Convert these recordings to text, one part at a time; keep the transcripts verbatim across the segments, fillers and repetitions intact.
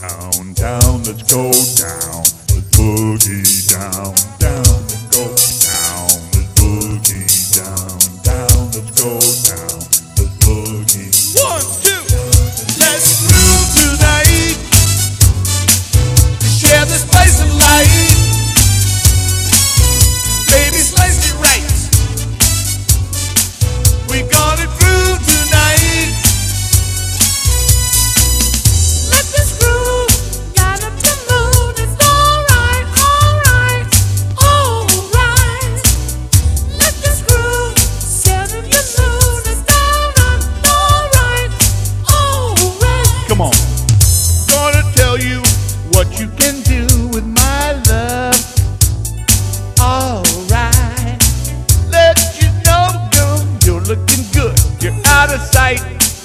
down, down, let's go down. Let's boogie down, down, let's go down. Let's boogie down, down, let's go down. Let's boogie. One, two, let's groove tonight. Share this place of light. Baby, slice it right. We gonna groove tonight. Let this groove light up the mood. It's alright, alright, alright. Let this groove set in your mood. It's alright, alright, alright. Come on. Gonna tell you what you can do with my love. Alright. Let you know, girl, you're looking good. You're out of sight.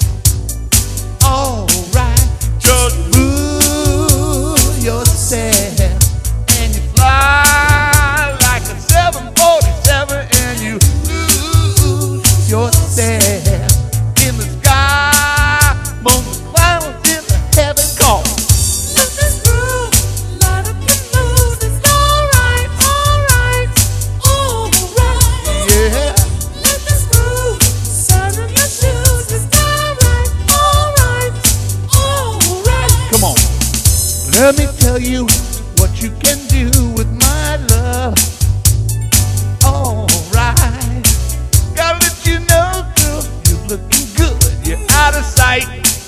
Alright. Just move yourself and you fly like a seven forty-seven and you lose yourself in the sky. Most clouds in the heaven call. Let this groove light up your mood. It's alright, alright, alright. Yeah. Let this groove set in your shoes. It's alright, alright, alright. Come on. Let me tell you what you can do with my love. Alright. Gotta let you know, girl, you're looking good. You're out of sight.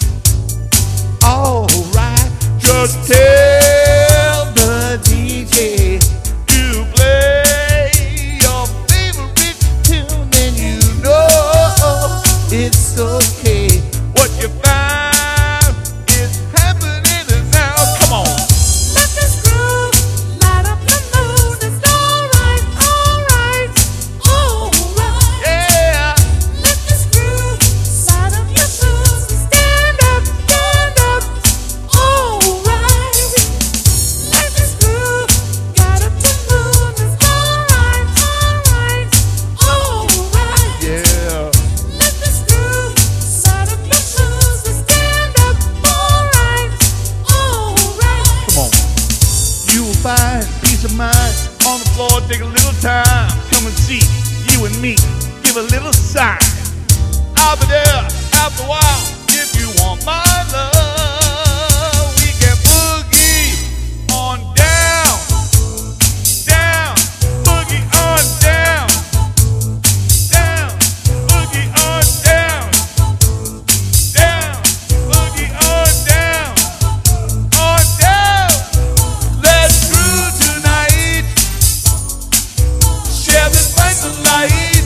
Alright. Just tell the D J to play your favorite tune, and you know it's okay. What you find is happening now. Come on. Let this groove light up your mood. It's alright, alright, alright. Yeah. Let this groove light up your mood. Stand up, stand up, alright. Let this groove light up your mood. It's alright, alright, alright. Yeah. Let this groove light up your mood. Stand up, alright, alright. Come on. You will find peace of mind on the floor. Take a little time. Come and see you and me. Give a little sign. I'll be there after a while if you want my love. We can boogie on down, down, boogie on down, down, boogie on down, down, boogie on down, on down. Let's groove tonight. Share this place of light.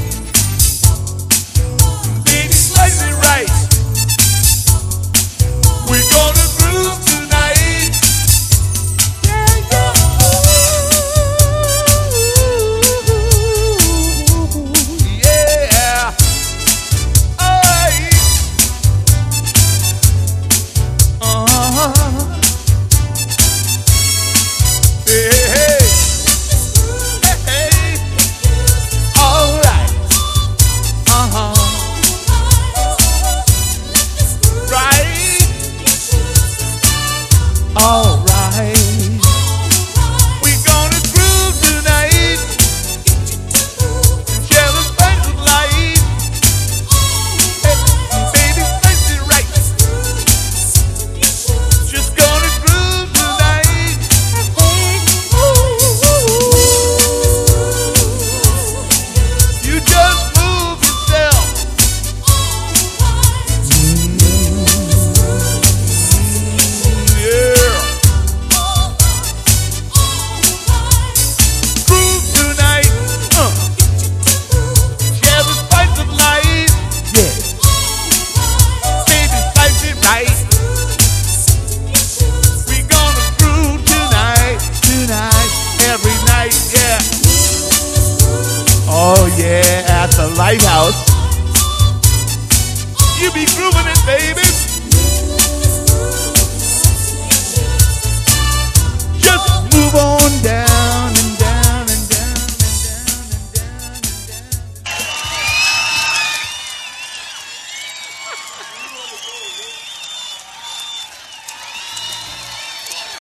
Baby, slice it right. We're gonna groove tonight. Yeah, yeah. Yeah. Aye. Uh-huh. Hey, hey, hey. Hey, hey. All right. Uh-huh. Right. All right. We gonna groove tonight. Share the space of light. Hey, baby, face it right. Just gonna groove tonight. You just move yourself. Yeah. Groove tonight. Uh. Share the spice of life. Yeah. Baby, slice it right. We gonna groove tonight, tonight, every night, yeah. Oh yeah, at the Lighthouse. You be grooving it, baby. Just move on down.